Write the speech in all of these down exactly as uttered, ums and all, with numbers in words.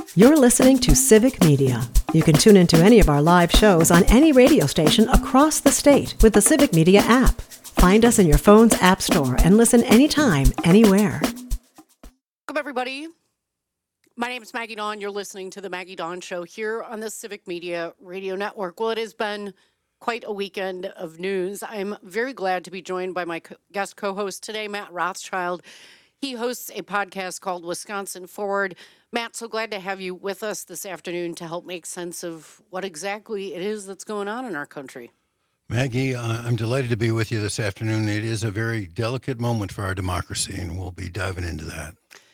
You're listening to Civic Media. You can tune into any of our live shows on any radio station across the state with the Civic Media app. Find us in your phone's app store and listen anytime, anywhere. Welcome, everybody. My name is Maggie Dawn. You're listening to The Maggie Dawn Show here on the Civic Media Radio Network. Well, it has been quite a weekend of news. I'm very glad to be joined by my co- guest co-host today, Matt Rothschild. He hosts a podcast called Wisconsin Forward. Matt, so glad to have you with us this afternoon to help make sense of what exactly it is that's going on in our country. Maggie, uh, I'm delighted to be with you this afternoon. It is a very delicate moment for our democracy, and we'll be diving into that.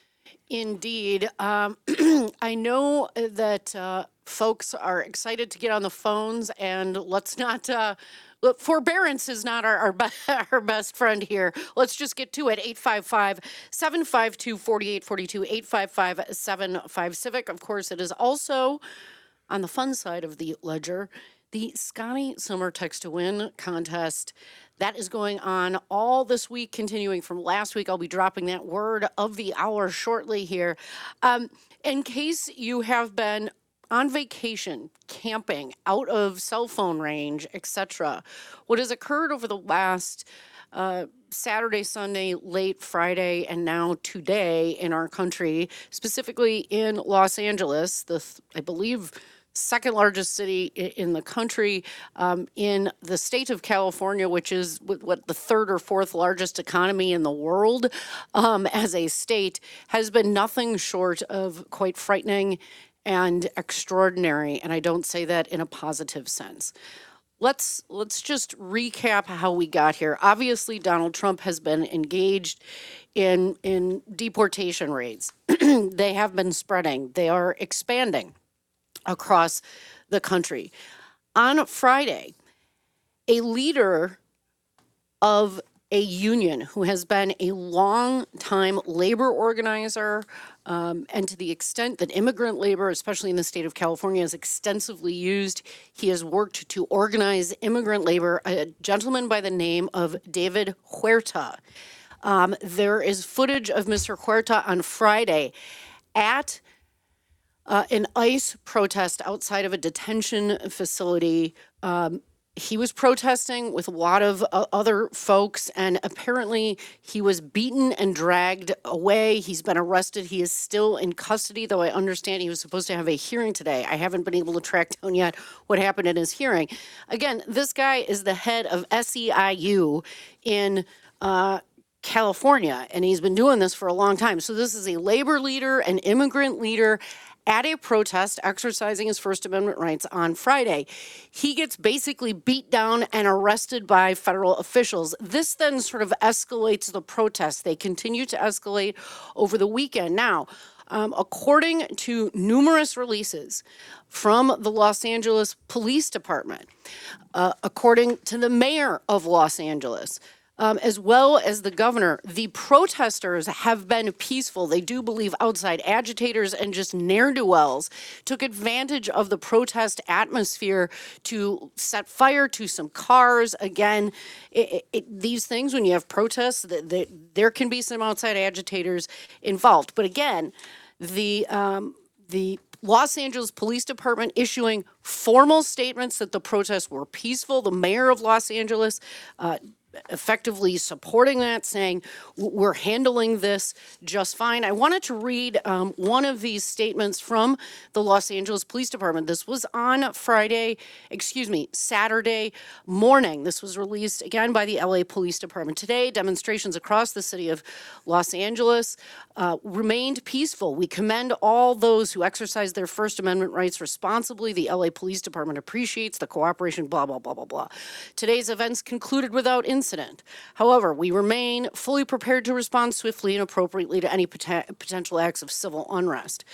Indeed. Um, I know that uh, folks are excited to get on the phones, and let's not, uh, look, forbearance is not our, our, be- our best friend here. Let's just get to it. eight five five, seven five two, four eight four two, eight five five, seven five Civic. Of course, it is also on the fun side of the ledger, the Scotty Summer Text to Win contest. That is going on all this week, continuing from last week. I'll be dropping that word of the hour shortly here. Um, in case you have been on vacation, camping, out of cell phone range, et cetera, what has occurred over the last uh, Saturday, Sunday, late Friday, and now today in our country, specifically in Los Angeles, the I believe second largest city in the country, um, in the state of California, which is what the third or fourth largest economy in the world, um, as a state, has been nothing short of quite frightening and extraordinary. And I don't say that in a positive sense. Let's let's just recap how we got here. Obviously, Donald Trump has been engaged in in deportation raids. They have been spreading. They are expanding across the country. On Friday, a leader of a union who has been a long-time labor organizer, um, and to the extent that immigrant labor, especially in the state of California, is extensively used, he has worked to organize immigrant labor, a gentleman by the name of David Huerta. Um, there is footage of Mister Huerta on Friday at Uh, an ICE protest outside of a detention facility. Um, he was protesting with a lot of uh, other folks, and apparently he was beaten and dragged away. He's been arrested. He is still in custody, though I understand he was supposed to have a hearing today. I haven't been able to track down yet what happened in his hearing. Again, this guy is the head of S E I U in uh, California, and he's been doing this for a long time. So this is a labor leader, an immigrant leader, at a protest exercising his First Amendment rights on Friday. He gets basically beat down and arrested by federal officials. This then sort of escalates the protests. They continue to escalate over the weekend. Now, um, according to numerous releases from the Los Angeles Police Department, uh, according to the mayor of Los Angeles, Um, as well as the governor, the protesters have been peaceful. They do believe outside agitators and just ne'er-do-wells took advantage of the protest atmosphere to set fire to some cars. Again, it, it, these things, when you have protests, th- th- there can be some outside agitators involved. But again, the um, the Los Angeles Police Department issuing formal statements that the protests were peaceful. The mayor of Los Angeles uh, effectively supporting that, saying we're handling this just fine. I wanted to read um, one of these statements from the Los Angeles Police Department. This was on Friday, excuse me, Saturday morning. This was released again by the L A Police Department today. Demonstrations across the city of Los Angeles uh, remained peaceful. We commend all those who exercise their First Amendment rights responsibly. The L A Police Department appreciates the cooperation, blah, blah, blah, blah, blah. Today's events concluded without incident. However, we remain fully prepared to respond swiftly and appropriately to any pot- potential acts of civil unrest.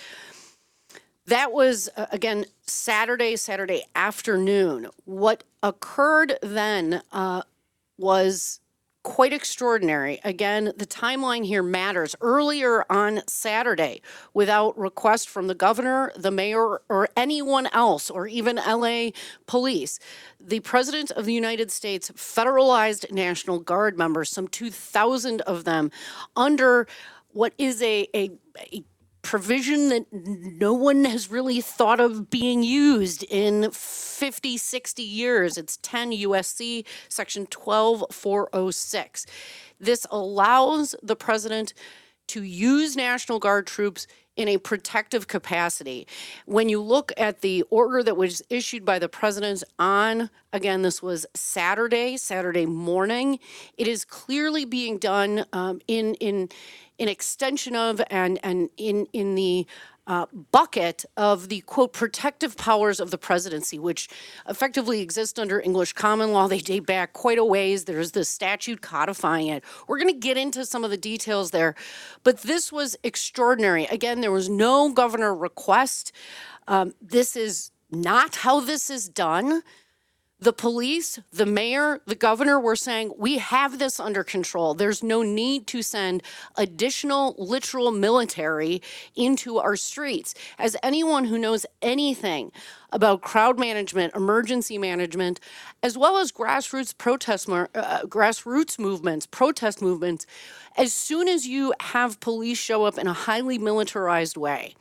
That was, uh, again, Saturday, Saturday afternoon. What occurred then uh, was quite extraordinary. Again, the timeline here matters. Earlier on Saturday, without request from the governor, the mayor, or anyone else, or even L A police, the president of the United States federalized National Guard members, some two thousand of them, under what is a, a, a provision that no one has really thought of being used in fifty, sixty years. It's ten U S C section twelve four oh six. This allows the president to use National Guard troops in a protective capacity. When you look at the order that was issued by the president on, again, this was Saturday, Saturday morning, it is clearly being done um, in in in extension of and and in in the uh, bucket of the, quote, protective powers of the presidency, which effectively exist under English common law. They date back quite a ways. There's the statute codifying it. We're going to get into some of the details there, but this was extraordinary. Again, there was no governor request. Um, this is not how this is done. The police, the mayor, the governor were saying, we have this under control. There's no need to send additional literal military into our streets. As anyone who knows anything about crowd management, emergency management, as well as grassroots protest, uh, grassroots movements, protest movements, as soon as you have police show up in a highly militarized way,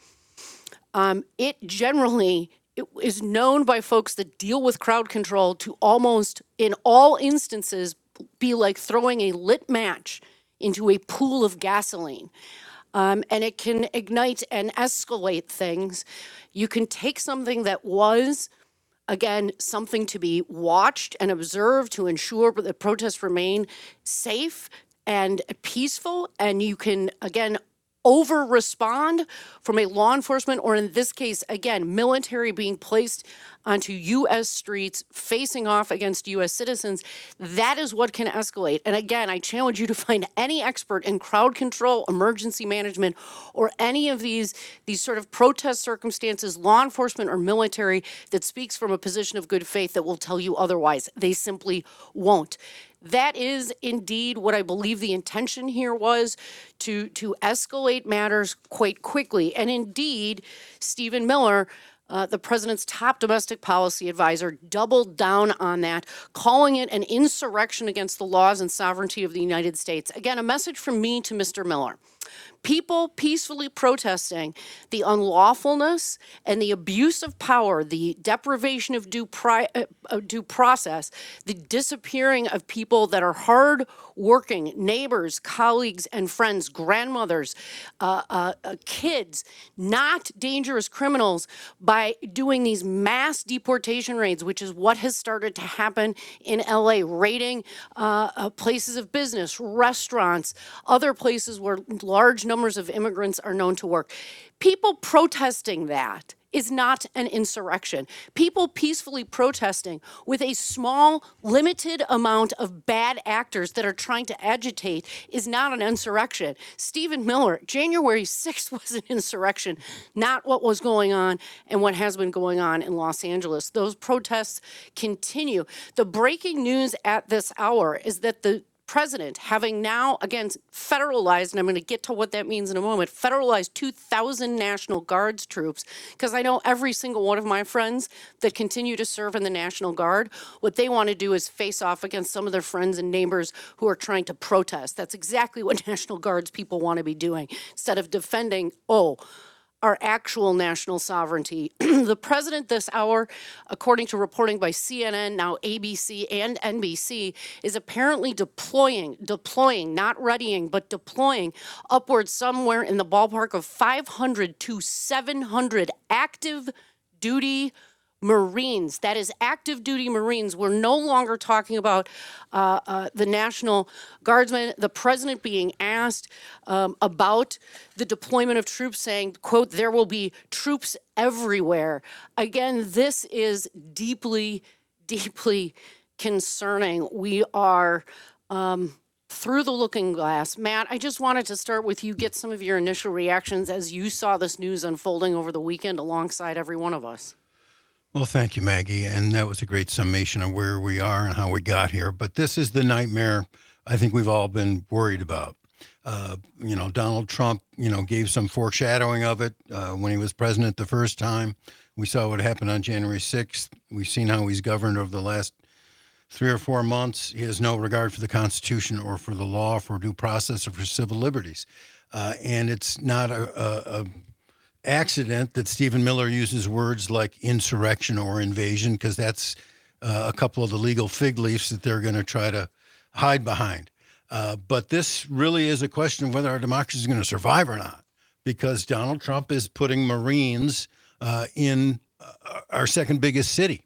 um, it generally It is known by folks that deal with crowd control to almost, in all instances, be like throwing a lit match into a pool of gasoline. Um, and it can ignite and escalate things. You can take something that was, again, something to be watched and observed to ensure that protests remain safe and peaceful, and you can, again, over respond from a law enforcement, or in this case, again, military being placed onto U S streets facing off against U S citizens. That is what can escalate. And again, I challenge you to find any expert in crowd control, emergency management, or any of these, these sort of protest circumstances, law enforcement or military, that speaks from a position of good faith that will tell you otherwise. They simply won't. That is indeed what I believe the intention here was, to, to escalate matters quite quickly. And indeed, Stephen Miller, uh, the president's top domestic policy advisor, doubled down on that, calling it an insurrection against the laws and sovereignty of the United States. Again, a message from me to Mister Miller. People peacefully protesting the unlawfulness and the abuse of power, the deprivation of due, pri- uh, due process, the disappearing of people that are hard-working neighbors, colleagues, and friends, grandmothers, uh, uh, uh, kids, not dangerous criminals, by doing these mass deportation raids, which is what has started to happen in L A, raiding uh, uh, places of business, restaurants, other places where large numbers of immigrants are known to work. People protesting that is not an insurrection. People peacefully protesting with a small, limited amount of bad actors that are trying to agitate is not an insurrection. Stephen Miller, January sixth was an insurrection, not what was going on and what has been going on in Los Angeles. Those protests continue. The breaking news at this hour is that the president, having now, again, federalized, and I'm going to get to what that means in a moment, federalized two thousand National Guards troops, because I know every single one of my friends that continue to serve in the National Guard, what they want to do is face off against some of their friends and neighbors who are trying to protest. That's exactly what National Guards people want to be doing, instead of defending, oh, our actual national sovereignty. The president this hour, according to reporting by C N N, now A B C and N B C, is apparently deploying, deploying, not readying, but deploying upwards somewhere in the ballpark of five hundred to seven hundred active duty Marines. That is active duty Marines. We're no longer talking about uh, uh, the National Guardsmen. The president being asked um, about the deployment of troops, saying, quote, there will be troops everywhere. Again, this is deeply, deeply concerning. We are um, through the looking glass. Matt, I just wanted to start with you, get some of your initial reactions as you saw this news unfolding over the weekend alongside every one of us. Well, thank you, Maggie. And that was a great summation of where we are and how we got here. But this is the nightmare I think we've all been worried about. Uh, you know, Donald Trump, you know, gave some foreshadowing of it uh, when he was president the first time. We saw what happened on January sixth. We've seen how he's governed over the last three or four months. He has no regard for the Constitution or for the law, for due process, or for civil liberties. Uh, and it's not a, a, a accident that Stephen Miller uses words like insurrection or invasion, because that's uh, a couple of the legal fig leaves that they're going to try to hide behind. Uh, but this really is a question of whether our democracy is going to survive or not, because Donald Trump is putting Marines uh, in uh, our second biggest city.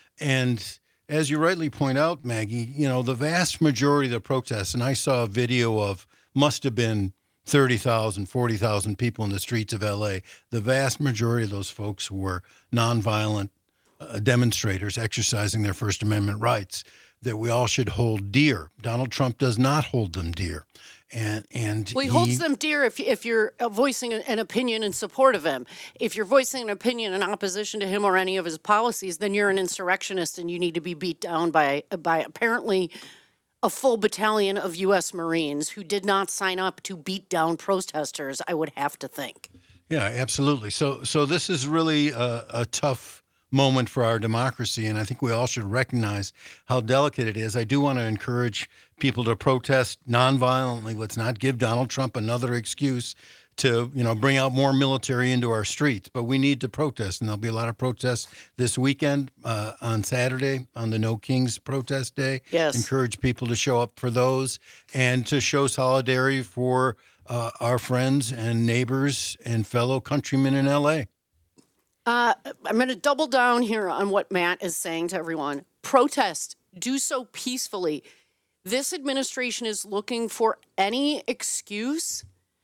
And as you rightly point out, Maggie, you know, the vast majority of the protests, and I saw a video of must have been thirty thousand, forty thousand people in the streets of L A. The vast majority of those folks were nonviolent uh, demonstrators exercising their First Amendment rights that we all should hold dear. Donald Trump does not hold them dear. And, and well, he, he holds them dear if, if you're voicing an opinion in support of him. If you're voicing an opinion in opposition to him or any of his policies, then you're an insurrectionist and you need to be beat down by by apparently a full battalion of U S Marines who did not sign up to beat down protesters, I would have to think. Yeah, absolutely. So so this is really a, a tough moment for our democracy, and I think we all should recognize how delicate it is. I do want to encourage people to protest nonviolently. Let's not give Donald Trump another excuse to, you know, bring out more military into our streets, but we need to protest, and there'll be a lot of protests this weekend uh, on Saturday on the No Kings protest day. Yes. Encourage people to show up for those and to show solidarity for uh, our friends and neighbors and fellow countrymen in L A. Uh, I'm going to double down here on what Matt is saying to everyone. Protest. Do so peacefully. This administration is looking for any excuse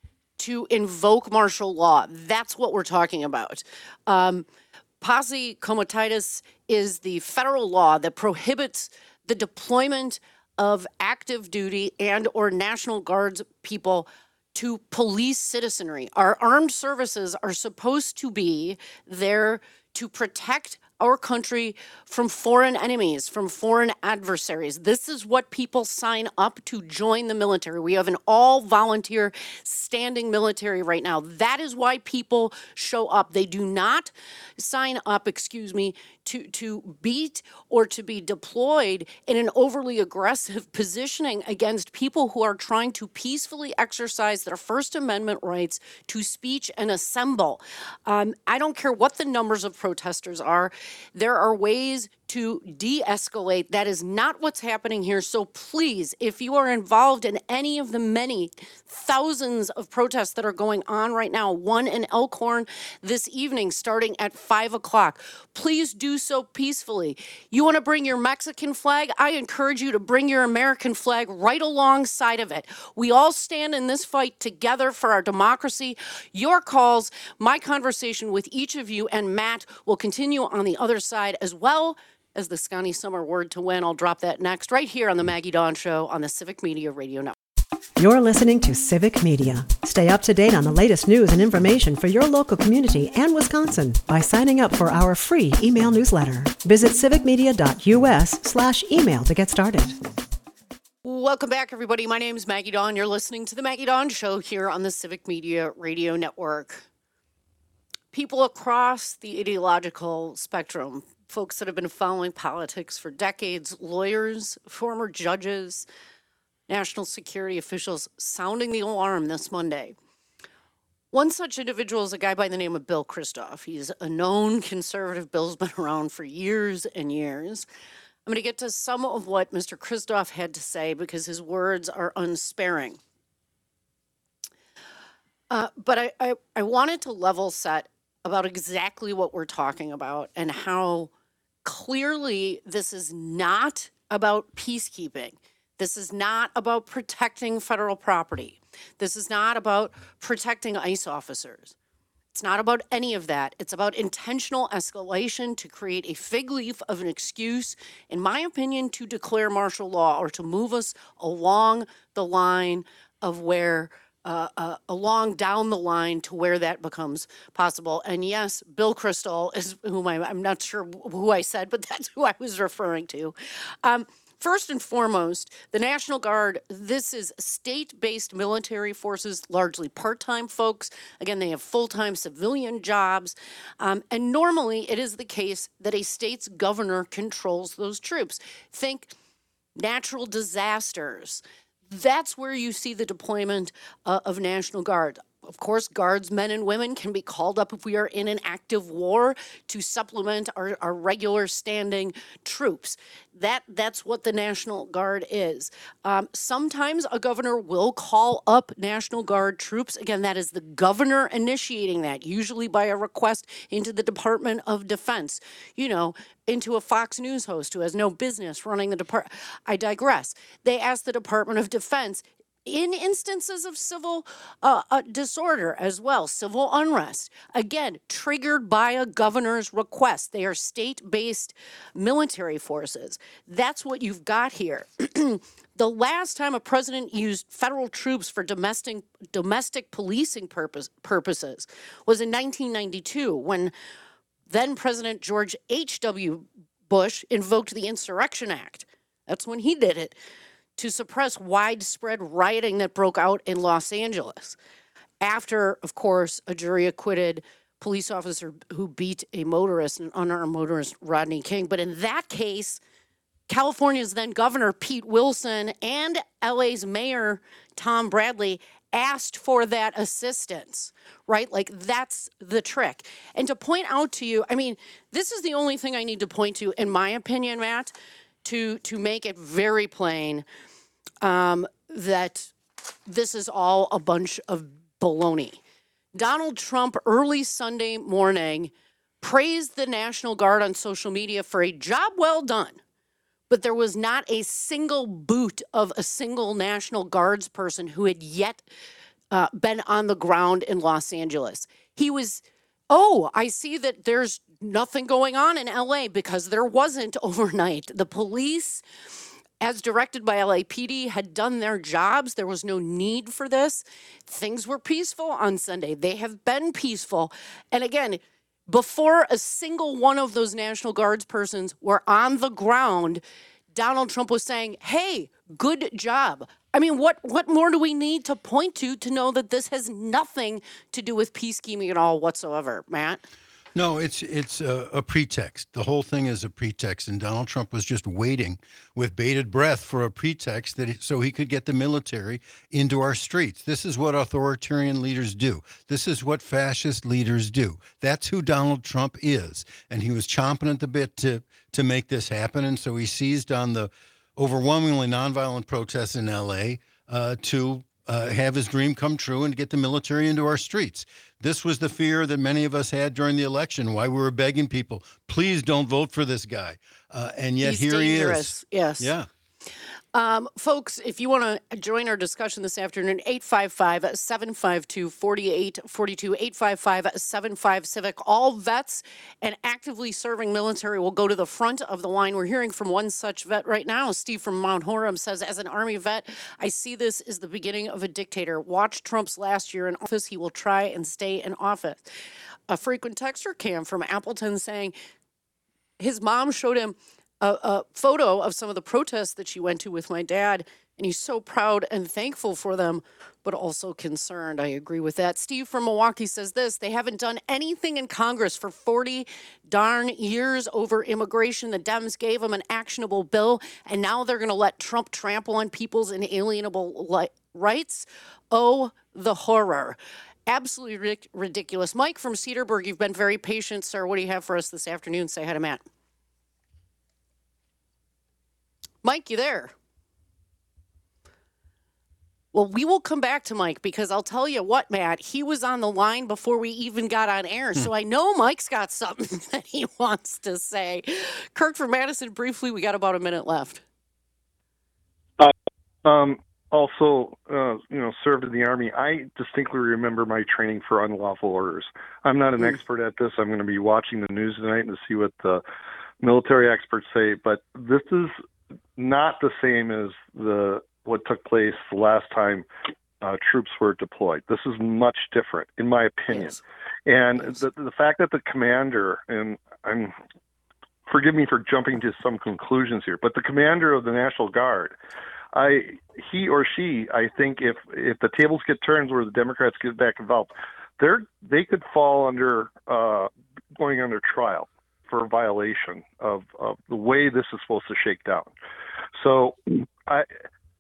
to invoke martial law. That's what we're talking about. Um, Posse Comitatus is the federal law that prohibits the deployment of active duty and or National Guards people to police citizenry. Our armed services are supposed to be there to protect our country from foreign enemies, from foreign adversaries. This is what people sign up to join the military. We have an all-volunteer standing military right now. That is why people show up. They do not sign up, excuse me, to, to beat or to be deployed in an overly aggressive positioning against people who are trying to peacefully exercise their First Amendment rights to speech and assemble. Um, I don't care what the numbers of protesters are. There are ways to de-escalate. That is not what's happening here. So please, if you are involved in any of the many thousands of protests that are going on right now, one in Elkhorn this evening starting at five o'clock, please do so peacefully. You want to bring your Mexican flag? I encourage you to bring your American flag right alongside of it. We all stand in this fight together for our democracy. Your calls, my conversation with each of you and Matt will continue on the other side as well as the Scotty Summer word to win. I'll drop that next right here on the Maggie Dawn Show on the Civic Media Radio Network. You're listening to Civic Media. Stay up to date on the latest news and information for your local community and Wisconsin by signing up for our free email newsletter. Visit civicmedia.us slash email to get started. Welcome back, everybody. My name is Maggie Dawn. You're listening to the Maggie Dawn Show here on the Civic Media Radio Network. People across the ideological spectrum, folks that have been following politics for decades, lawyers, former judges, national security officials sounding the alarm this Monday. One such individual is a guy by the name of Bill Christoff. He's a known conservative. Bill's been around for years and years. I'm going to get to some of what Mister Christoff had to say because his words are unsparing. Uh, but I, I, I wanted to level set about exactly what we're talking about and how clearly this is not about peacekeeping. This is not about protecting federal property. This is not about protecting ICE officers. It's not about any of that. It's about intentional escalation to create a fig leaf of an excuse, in my opinion, to declare martial law or to move us along the line of where Uh, uh, along down the line to where that becomes possible. And yes, Bill Kristol is whom I, I'm not sure who I said, but that's who I was referring to. Um, first and foremost, the National Guard, this is state-based military forces, largely part-time folks. Again, they have full-time civilian jobs. Um, and normally it is the case that a state's governor controls those troops. Think natural disasters. That's where you see the deployment uh, of National Guard. Of course, guards, men and women, can be called up if we are in an active war to supplement our, our regular standing troops. That that's what the National Guard is. Um, sometimes a governor will call up National Guard troops. Again, that is the governor initiating that, usually by a request into the Department of Defense, you know, into a Fox News host who has no business running the department. I digress. They asked the Department of Defense in instances of civil uh, uh, disorder as well, civil unrest, again, triggered by a governor's request. They are state-based military forces. That's what you've got here. The last time a president used federal troops for domestic domestic policing purpose, purposes was in nineteen ninety-two, when then President George H W. Bush invoked the Insurrection Act. That's when he did it, to suppress widespread rioting that broke out in Los Angeles. After, of course, a jury acquitted police officer who beat a motorist, an unarmed motorist, Rodney King. But in that case, California's then governor, Pete Wilson, and L A's mayor, Tom Bradley, asked for that assistance, right? Like, that's the trick. And to point out to you, I mean, this is the only thing I need to point to, in my opinion, Matt, to, to make it very plain um, that this is all a bunch of baloney. Donald Trump, early Sunday morning, praised the National Guard on social media for a job well done. But there was not a single boot of a single National Guards person who had yet uh, been on the ground in Los Angeles. He was, oh, I see that there's nothing going on in L A, because there wasn't overnight. The police, as directed by L A P D, had done their jobs. There was no need for this. Things were peaceful on Sunday. They have been peaceful. And again, before a single one of those National Guards persons were on the ground, Donald Trump was saying, hey, good job. I mean, what, what more do we need to point to to know that this has nothing to do with peacekeeping at all whatsoever, Matt? No, it's it's a, a pretext. The whole thing is a pretext, and Donald Trump was just waiting with bated breath for a pretext that he, so he could get the military into our streets. This is what authoritarian leaders do. This is what fascist leaders do. That's who Donald Trump is, and he was chomping at the bit to to make this happen. And so he seized on the overwhelmingly nonviolent protests in L A uh, to uh, have his dream come true and get the military into our streets. This was the fear that many of us had during the election, why we were begging people, please don't vote for this guy. Uh, and yet He's here dangerous. he is. Yes. Yeah. Um, folks, if you want to join our discussion this afternoon, eight five five, seven five two, four eight four two, eight five five, seven five Civic. All vets and actively serving military will go to the front of the line. We're hearing from one such vet right now. Steve from Mount Horeb says, as an Army vet, I see this as the beginning of a dictator. Watch Trump's last year in office. He will try and stay in office. A frequent texter, Cam from Appleton, saying his mom showed him A, a photo of some of the protests that she went to with my dad, and he's so proud and thankful for them, but also concerned. I agree with that. Steve from Milwaukee says this: they haven't done anything in Congress for forty darn years over immigration. The Dems gave them an actionable bill, and now they're going to let Trump trample on people's inalienable li- rights. Oh, the horror. Absolutely ridic- ridiculous. Mike from Cedarburg, you've been very patient, sir. What do you have for us this afternoon? Say hi to Matt. Mike, you there? Well, we will come back to Mike, because I'll tell you what, Matt, he was on the line before we even got on air. So I know Mike's got something that he wants to say. Kirk from Madison, briefly, we got about a minute left. Uh, um, also, uh, you know, served in the Army. I distinctly remember my training for unlawful orders. I'm not an mm. expert at this. I'm going to be watching the news tonight to see what the military experts say, but this is not the same as the what took place the last time uh, troops were deployed. This is much different, in my opinion. Yes. And yes. The, the fact that the commander, and I'm forgive me for jumping to some conclusions here, but the commander of the National Guard, I he or she, I think, if if the tables get turned where the Democrats get back involved, they're they could fall under uh, going under trial for a violation of, of the way this is supposed to shake down. So I,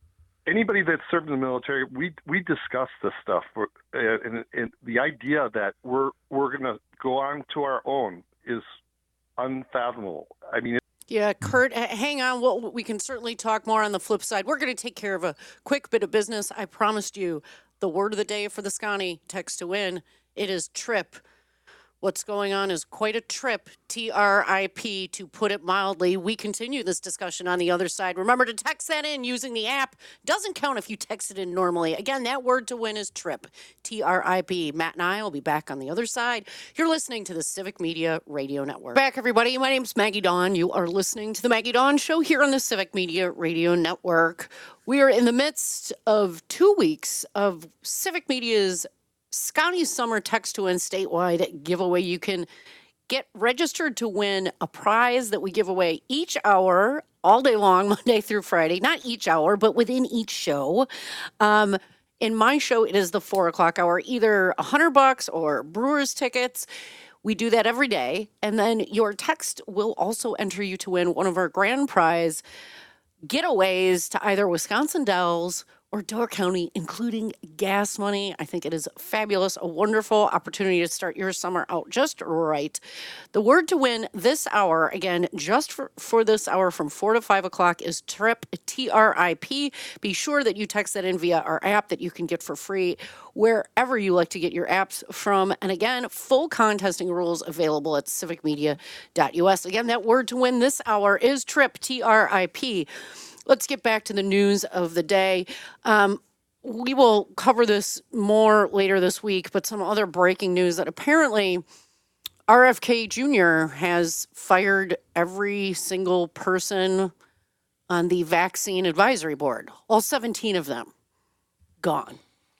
anybody that served in the military, we we discuss this stuff, uh, and, and the idea that we're we're going to go on to our own is unfathomable. I mean. Yeah, Kurt, hang on. Well, we can certainly talk more on the flip side. We're going to take care of a quick bit of business. I promised you the word of the day for the Scotty text to win. It is trip. What's going on is quite a trip, T R I P, to put it mildly. We continue this discussion on the other side. Remember to text that in using the app. Doesn't count if you text it in normally. Again, that word to win is trip, T R I P. Matt and I will be back on the other side. You're listening to the Civic Media Radio Network. Back, everybody. My name's Maggie Dawn. You are listening to the Maggie Dawn Show here on the Civic Media Radio Network. We are in the midst of two weeks of Civic Media's Scotty Summer Text to Win statewide giveaway. You can get registered to win a prize that we give away each hour, all day long, Monday through Friday. Not each hour, but within each show. Um, in my show, it is the four o'clock hour, either a hundred bucks or Brewers tickets. We do that every day. And then your text will also enter you to win one of our grand prize getaways to either Wisconsin Dells or Door County, including gas money. I think it is fabulous, a wonderful opportunity to start your summer out just right. The word to win this hour, again, just for, for this hour from four to five o'clock, is TRIP, T R I P. Be sure that you text that in via our app that you can get for free wherever you like to get your apps from. And again, full contesting rules available at civic media dot U S. Again, that word to win this hour is TRIP, T R I P. Let's get back to the news of the day. Um, we will cover this more later this week, but some other breaking news that apparently R F K Junior has fired every single person on the vaccine advisory board, all seventeen of them gone.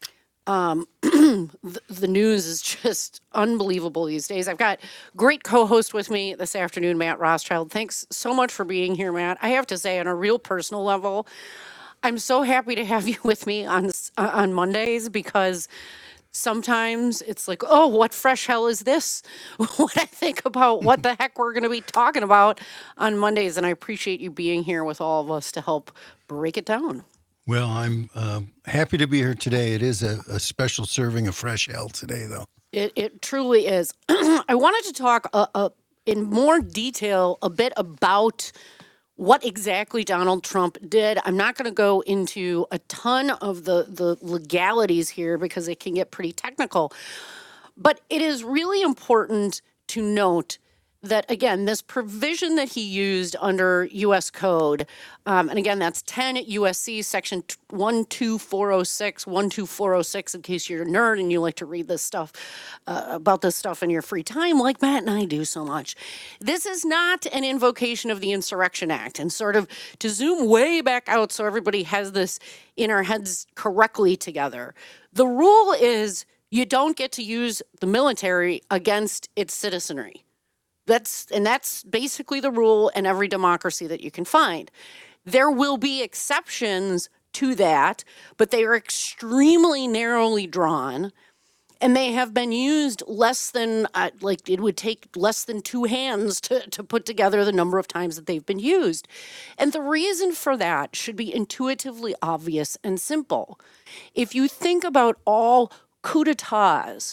Um, the, the news is just unbelievable these days. I've got great co-host with me this afternoon, Matt Rothschild. Thanks so much for being here, Matt. I have to say, on a real personal level, I'm so happy to have you with me on uh, on Mondays, because sometimes it's like, oh, what fresh hell is this? When I think about what the heck we're going to be talking about on Mondays, and I appreciate you being here with all of us to help break it down. Well, I'm uh, happy to be here today. It is a, a special serving of fresh hell today, though. It it truly is. I wanted to talk uh, uh, in more detail a bit about what exactly Donald Trump did. I'm not going to go into a ton of the, the legalities here because it can get pretty technical. But it is really important to note that, again, this provision that he used under U S Code, um, and again, that's ten U S C section one two four oh six, one two four oh six, in case you're a nerd and you like to read this stuff, uh, about this stuff in your free time, like Matt and I do so much. This is not an invocation of the Insurrection Act. And sort of to zoom way back out so everybody has this in our heads correctly together, the rule is you don't get to use the military against its citizenry. That's and that's basically the rule in every democracy that you can find. There will be exceptions to that, but they are extremely narrowly drawn, and they have been used less than, uh, like, it would take less than two hands to, to put together the number of times that they've been used. And the reason for that should be intuitively obvious and simple. If you think about all coups d'etats,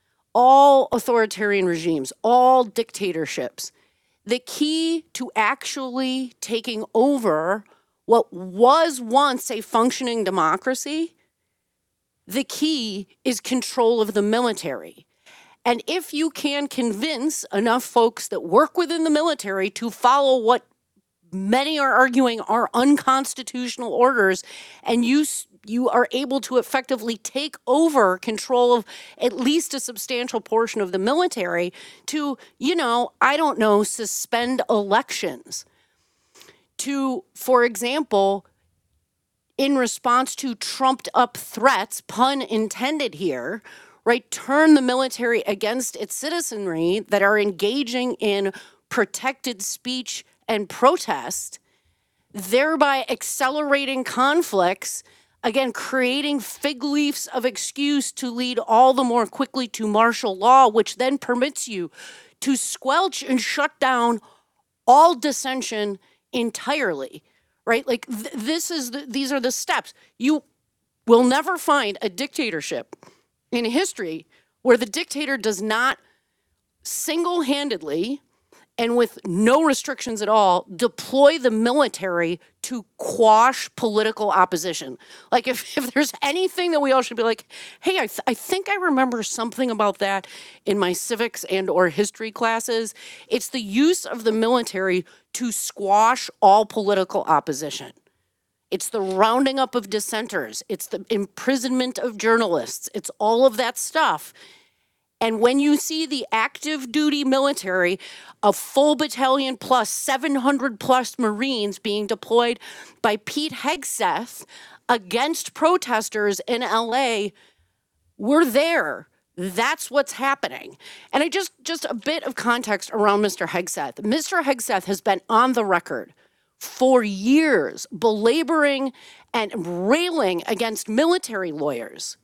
all authoritarian regimes, all dictatorships, the key to actually taking over what was once a functioning democracy, the key is control of the military. And if you can convince enough folks that work within the military to follow what many are arguing are unconstitutional orders, and you you are able to effectively take over control of at least a substantial portion of the military to, you know, I don't know, suspend elections. To, for example, in response to trumped up threats, pun intended here, right, turn the military against its citizenry that are engaging in protected speech and protest, thereby accelerating conflicts, again, creating fig leaves of excuse to lead all the more quickly to martial law, which then permits you to squelch and shut down all dissension entirely, right? Like th- this is the, these are the steps. You will never find a dictatorship in history where the dictator does not single-handedly and with no restrictions at all, deploy the military to quash political opposition. Like if, if there's anything that we all should be like, hey, I, th- I think I remember something about that in my civics and or history classes. It's the use of the military to squash all political opposition. It's the rounding up of dissenters. It's the imprisonment of journalists. It's all of that stuff. And when you see the active duty military, a full battalion plus seven hundred plus Marines being deployed by Pete Hegseth against protesters in L A, we're there. That's what's happening. And I just, just a bit of context around Mister Hegseth. Mister Hegseth has been on the record for years belaboring and railing against military lawyers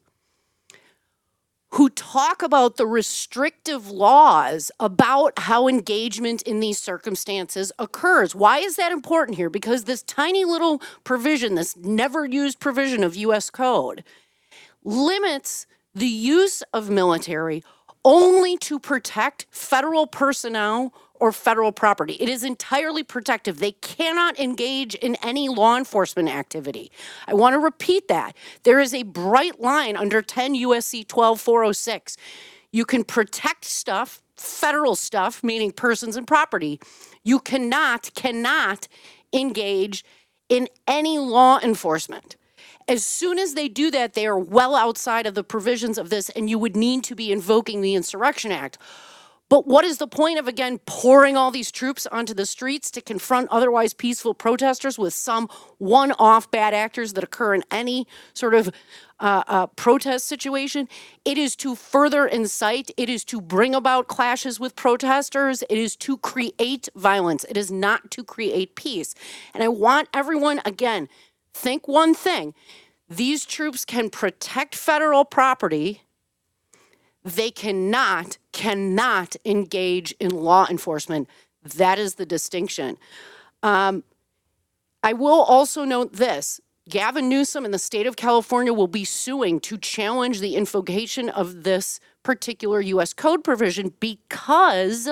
who talk about the restrictive laws about how engagement in these circumstances occurs. Why is that important here? Because this tiny little provision, this never used provision of U S code, limits the use of military only to protect federal personnel or federal property. It is entirely protective. They cannot engage in any law enforcement activity. I want to repeat that. There is a bright line under ten U S C twelve four oh six. You can protect stuff, federal stuff, meaning persons and property. You cannot, cannot engage in any law enforcement. As soon as they do that, they are well outside of the provisions of this, and you would need to be invoking the Insurrection Act. But what is the point of, again, pouring all these troops onto the streets to confront otherwise peaceful protesters with some one-off bad actors that occur in any sort of uh, uh, protest situation? It is to further incite. It is to bring about clashes with protesters. It is to create violence. It is not to create peace. And I want everyone, again, think one thing. These troops can protect federal property. They cannot, cannot engage in law enforcement. That is the distinction. Um, I will also note this. Gavin Newsom in the state of California will be suing to challenge the invocation of this particular U S code provision because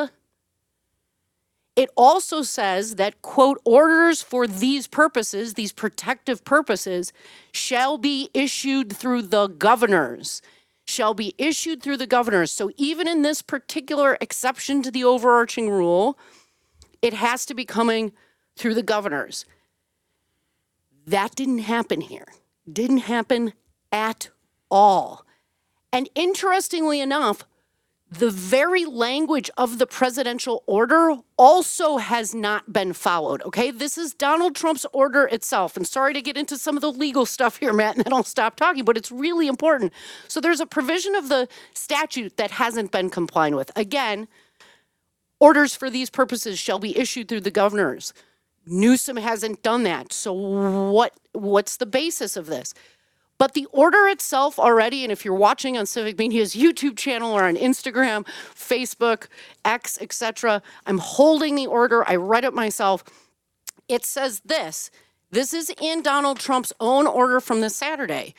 it also says that, quote, orders for these purposes, these protective purposes, shall be issued through the governors. Shall be issued through the governors. So even in this particular exception to the overarching rule, it has to be coming through the governors. That didn't happen here. Didn't happen at all. And interestingly enough, the very language of the presidential order also has not been followed, okay? This is Donald Trump's order itself. And sorry to get into some of the legal stuff here, Matt, and then I'll stop talking, but it's really important. So there's a provision of the statute that hasn't been complied with. Again, orders for these purposes shall be issued through the governors. Newsom hasn't done that. So what what's the basis of this? But the order itself already, and if you're watching on Civic Media's YouTube channel or on Instagram, Facebook, X, et cetera, I'm holding the order. I read it myself. It says this. This is in Donald Trump's own order from this Saturday.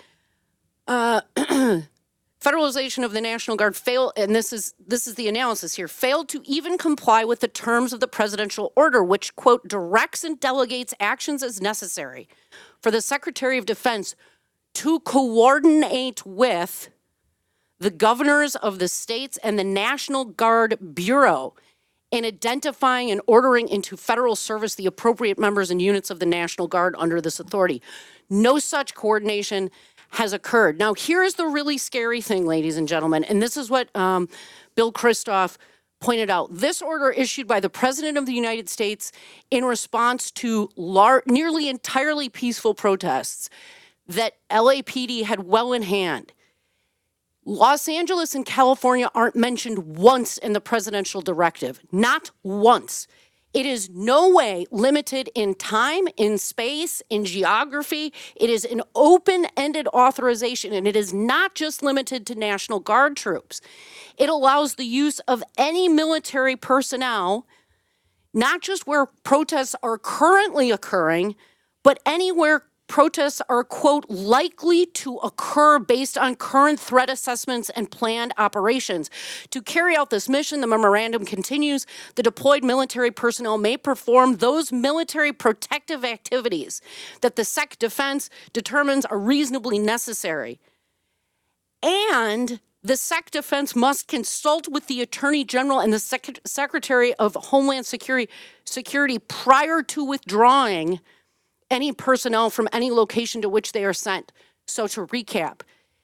Uh, federalization of the National Guard failed, and this is this is the analysis here, failed to even comply with the terms of the presidential order, which, quote, directs and delegates actions as necessary for the Secretary of Defense to coordinate with the governors of the states and the National Guard Bureau in identifying and ordering into federal service the appropriate members and units of the National Guard under this authority. No such coordination has occurred. Now, here's the really scary thing, ladies and gentlemen, and this is what um, Bill Christoff pointed out. This order issued by the President of the United States in response to lar- nearly entirely peaceful protests that L A P D had well in hand. Los Angeles and California aren't mentioned once in the presidential directive, not once. It is no way limited in time, in space, in geography. It is an open-ended authorization, and it is not just limited to National Guard troops. It allows the use of any military personnel, not just where protests are currently occurring, but anywhere protests are, quote, likely to occur based on current threat assessments and planned operations. To carry out this mission, the memorandum continues, the deployed military personnel may perform those military protective activities that the Sec Defense determines are reasonably necessary. And the Sec Defense must consult with the Attorney General and the Sec- Secretary of Homeland Security, Security prior to withdrawing any personnel from any location to which they are sent. So to recap,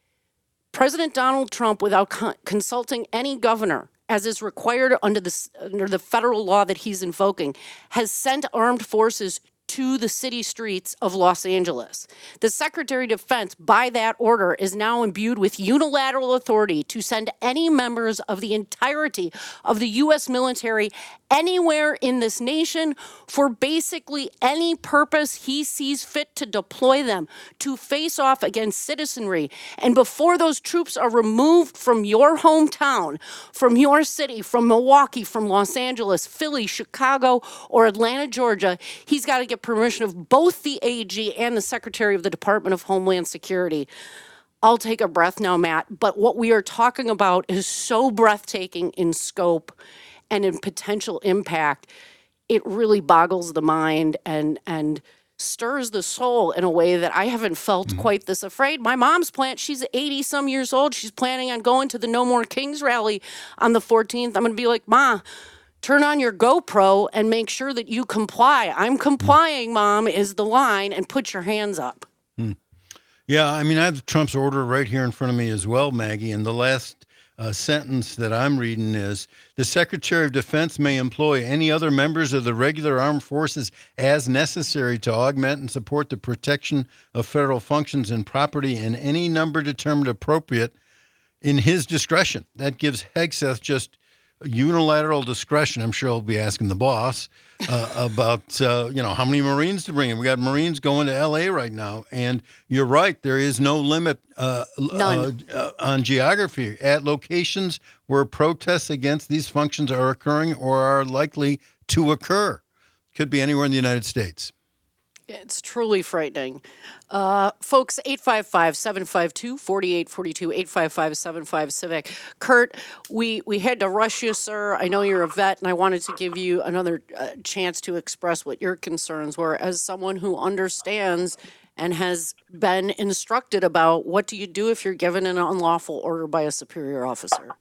President Donald Trump, without con- consulting any governor, as is required under the, under the federal law that he's invoking, has sent armed forces to the city streets of Los Angeles. The Secretary of Defense, by that order, is now imbued with unilateral authority to send any members of the entirety of the U S military anywhere in this nation for basically any purpose he sees fit to deploy them to face off against citizenry. And before those troops are removed from your hometown, from your city, from Milwaukee, from Los Angeles, Philly, Chicago, or Atlanta, Georgia, he's got to get permission of both the A G and the Secretary of the Department of Homeland Security. I'll take a breath now, Matt, but what we are talking about is so breathtaking in scope and in potential impact. It really boggles the mind and and stirs the soul in a way that I haven't felt mm-hmm. quite this afraid. My mom's plant, she's eighty some years old. She's planning on going to the No More Kings rally on the fourteenth. I'm going to be like, Ma, turn on your GoPro and make sure that you comply. I'm complying, Mom, is the line, and put your hands up. Hmm. Yeah, I mean, I have Trump's order right here in front of me as well, Maggie, and the last uh, sentence that I'm reading is, the Secretary of Defense may employ any other members of the regular armed forces as necessary to augment and support the protection of federal functions and property in any number determined appropriate in his discretion. That gives Hegseth just unilateral discretion. I'm sure he'll be asking the boss uh, about, uh, you know, how many Marines to bring in. We got Marines going to L A right now. And you're right, there is no limit uh, uh, uh, on geography at locations where protests against these functions are occurring or are likely to occur. Could be anywhere in the United States. It's truly frightening. Uh, folks, eight five five, seven five two, four eight four two, eight five five, seven five Civic. Kurt, we, we had to rush you, sir. I know you're a vet, and I wanted to give you another uh, chance to express what your concerns were as someone who understands and has been instructed about what do you do if you're given an unlawful order by a superior officer.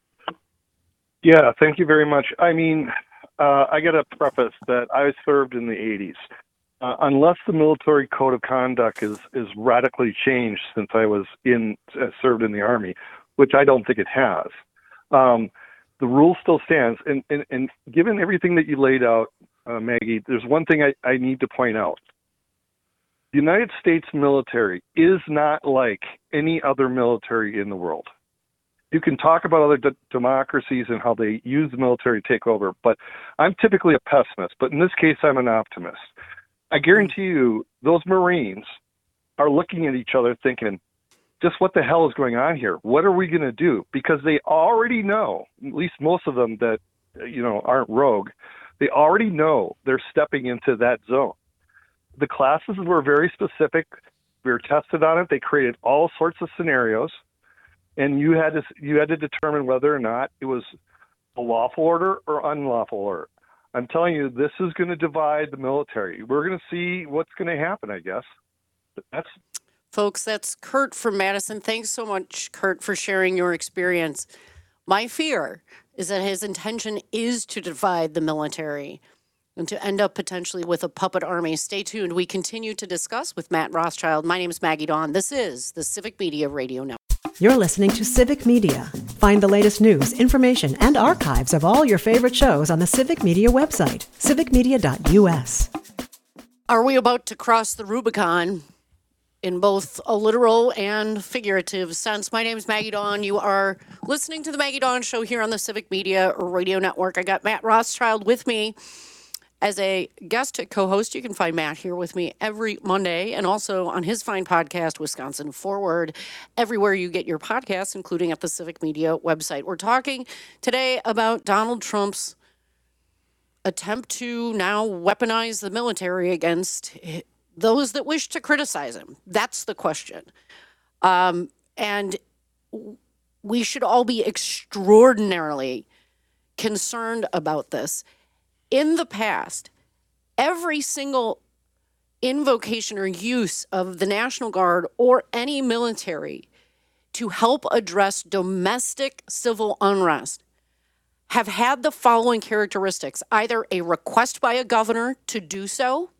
Yeah, thank you very much. I mean, uh, I got to preface that I served in the eighties. Uh, unless the military code of conduct is, is radically changed since I was in uh, served in the Army, which I don't think it has, um, the rule still stands. And, and, and given everything that you laid out, uh, Maggie, there's one thing I, I need to point out. The United States military is not like any other military in the world. You can talk about other d- democracies and how they use the military to take over, but I'm typically a pessimist. But in this case, I'm an optimist. I guarantee you those Marines are looking at each other thinking, just what the hell is going on here? What are we going to do? Because they already know, at least most of them that, you know, aren't rogue, they already know they're stepping into that zone. The classes were very specific. We were tested on it. They created all sorts of scenarios, and you had to you had to determine whether or not it was a lawful order or unlawful order. I'm telling you, this is going to divide the military. We're going to see what's going to happen, I guess. But that's Folks, that's Kurt from Madison. Thanks so much, Kurt, for sharing your experience. My fear is that his intention is to divide the military and to end up potentially with a puppet army. Stay tuned. We continue to discuss with Matt Rothschild. My name is Maggie Dawn. This is the Civic Media Radio Network. You're listening to Civic Media. Find the latest news, information, and archives of all your favorite shows on the Civic Media website, civic media dot u s. Are we about to cross the Rubicon in both a literal and figurative sense? My name is Maggie Dawn. You are listening to the Maggie Dawn Show here on the Civic Media Radio Network. I got Matt Rothschild with me as a guest co-host. You can find Matt here with me every Monday and also on his fine podcast, Wisconsin Forward, everywhere you get your podcasts, including at the Civic Media website. We're talking today about Donald Trump's attempt to now weaponize the military against those that wish to criticize him. That's the question. Um, and we should all be extraordinarily concerned about this. In the past, every single invocation or use of the National Guard or any military to help address domestic civil unrest have had the following characteristics: either a request by a governor to do so,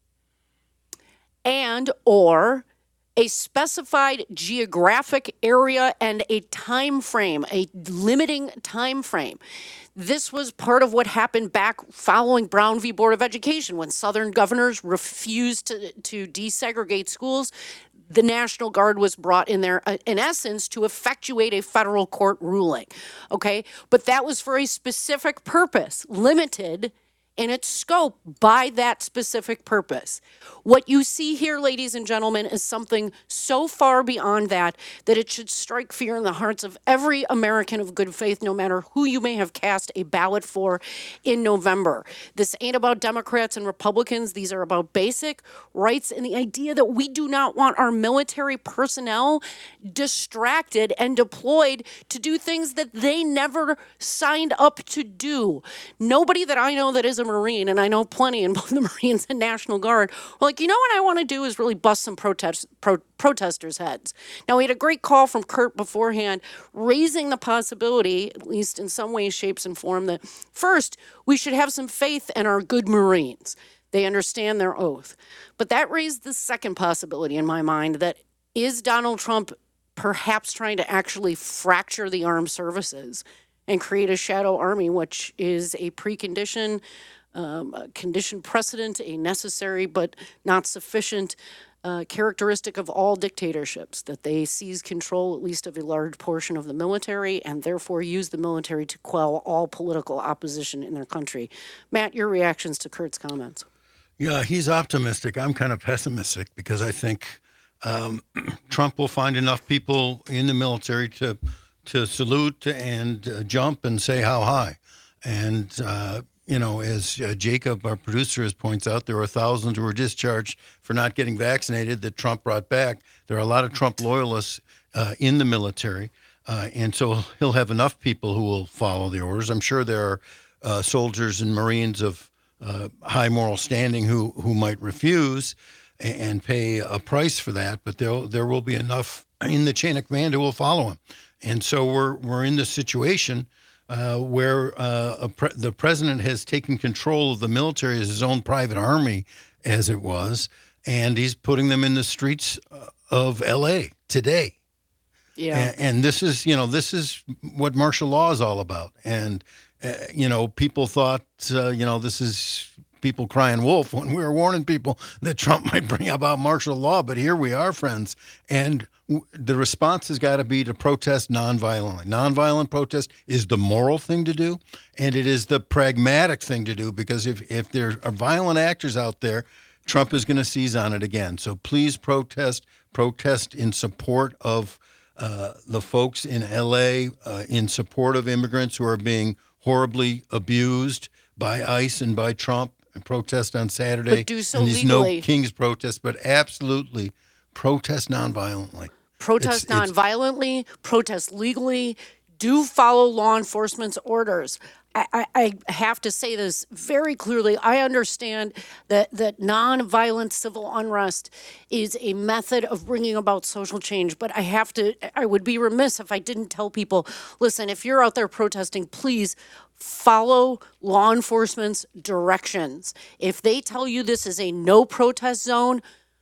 and or a specified geographic area and a time frame, a limiting time frame. This was part of what happened back following Brown v. Board of Education, when Southern governors refused to, to desegregate schools. The National Guard was brought in there, uh, in essence, to effectuate a federal court ruling, okay? But that was for a specific purpose, limited in its scope by that specific purpose. What you see here, ladies and gentlemen, is something so far beyond that that it should strike fear in the hearts of every American of good faith, no matter who you may have cast a ballot for in November. This ain't about Democrats and Republicans. These are about basic rights and the idea that we do not want our military personnel distracted and deployed to do things that they never signed up to do. Nobody that I know that is a Marine, and I know plenty in both the Marines and National Guard, were like, you know what I want to do is really bust some protest, pro, protesters' heads. Now, we had a great call from Kurt beforehand, raising the possibility, at least in some ways, shapes, and form, that first, we should have some faith in our good Marines. They understand their oath. But that raised the second possibility in my mind, that is Donald Trump perhaps trying to actually fracture the armed services and create a shadow army, which is a precondition, um, a condition precedent, a necessary but not sufficient uh, characteristic of all dictatorships, that they seize control at least of a large portion of the military and therefore use the military to quell all political opposition in their country. Matt, your reactions to Kurt's comments? Yeah, he's optimistic. I'm kind of pessimistic because I think um, Trump will find enough people in the military to to salute and uh, jump and say how high. And, uh, you know, as uh, Jacob, our producer, has points out, there are thousands who were discharged for not getting vaccinated that Trump brought back. There are a lot of Trump loyalists uh, in the military. Uh, and so he'll have enough people who will follow the orders. I'm sure there are uh, soldiers and Marines of uh, high moral standing who, who might refuse and, and pay a price for that, but there there will be enough in the chain of command who will follow him. And so we're we're in this situation uh, where uh, a pre- the president has taken control of the military as his own private army, as it was, and he's putting them in the streets of L A today. Yeah. And, and this is, you know, this is what martial law is all about. And, uh, you know, people thought, uh, you know, this is people crying wolf when we were warning people that Trump might bring about martial law. But here we are, friends. And the response has got to be to protest nonviolently. Nonviolent protest is the moral thing to do, and it is the pragmatic thing to do, because if, if there are violent actors out there, Trump is going to seize on it again. So please protest, protest in support of uh, the folks in L A, uh, in support of immigrants who are being horribly abused by ICE and by Trump, and protest on Saturday. But do so and these legally. No King's protest, but absolutely protest nonviolently. Protest It's- it's- nonviolently, protest legally, do follow law enforcement's orders. I, I, I have to say this very clearly. I understand that, that nonviolent civil unrest is a method of bringing about social change, but I have to, I would be remiss if I didn't tell people, listen, if you're out there protesting, please follow law enforcement's directions. If they tell you this is a no protest zone,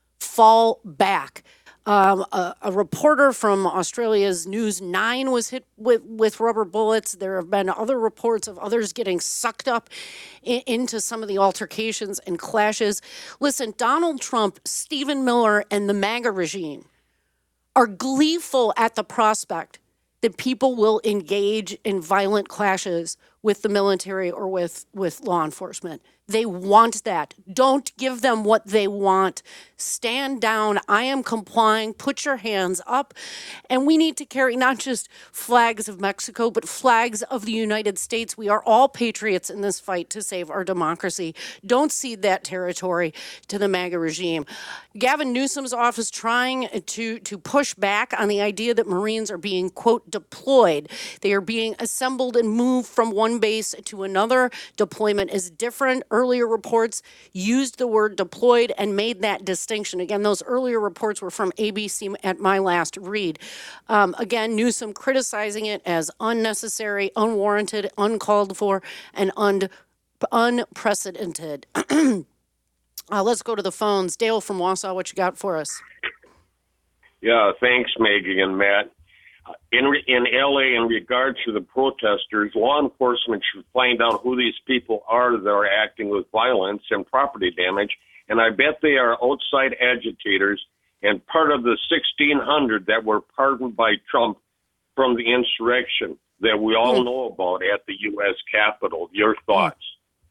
fall back. Um, a, a reporter from Australia's News nine was hit with, with rubber bullets. There have been other reports of others getting sucked up in, into some of the altercations and clashes. Listen, Donald Trump, Stephen Miller, and the MAGA regime are gleeful at the prospect that people will engage in violent clashes with the military or with, with law enforcement. They want that. Don't give them what they want. Stand down. I am complying. Put your hands up. And we need to carry not just flags of Mexico, but flags of the United States. We are all patriots in this fight to save our democracy. Don't cede that territory to the MAGA regime. Gavin Newsom's office trying to, to push back on the idea that Marines are being, quote, deployed. They are being assembled and moved from one base to another. Deployment is different. Earlier reports used the word deployed and made that distinction. Again, those earlier reports were from A B C at my last read. Um, again, Newsom criticizing it as unnecessary, unwarranted, uncalled for, and un- unprecedented. uh, let's go to the phones. Dale from Wausau, what you got for us? Yeah, thanks, Maggie and Matt. In in L A, in regards to the protesters, law enforcement should find out who these people are that are acting with violence and property damage, and I bet they are outside agitators and part of the sixteen hundred that were pardoned by Trump from the insurrection that we all know about at the U S Capitol. Your thoughts?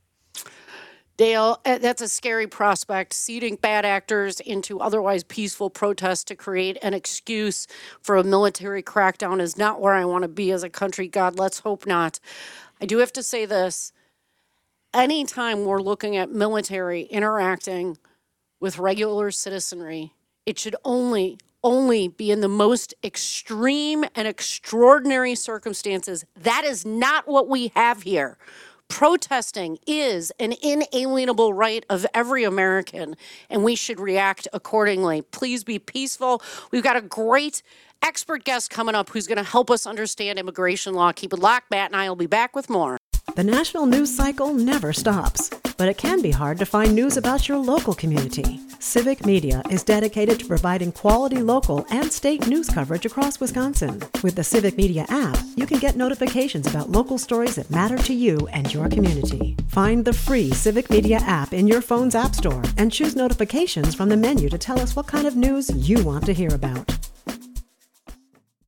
Dale, that's a scary prospect, seeding bad actors into otherwise peaceful protests to create an excuse for a military crackdown is not where I want to be as a country. God, let's hope not. I do have to say this. Anytime we're looking at military interacting with regular citizenry, it should only, only be in the most extreme and extraordinary circumstances. That is not what we have here. Protesting is an inalienable right of every American, and we should react accordingly. Please be peaceful. We've got a great expert guest coming up who's going to help us understand immigration law. Keep it locked. Matt and I will be back with more. The national news cycle never stops, but it can be hard to find news about your local community. Civic Media is dedicated to providing quality local and state news coverage across Wisconsin. With the Civic Media app, you can get notifications about local stories that matter to you and your community. Find the free Civic Media app in your phone's app store and choose notifications from the menu to tell us what kind of news you want to hear about.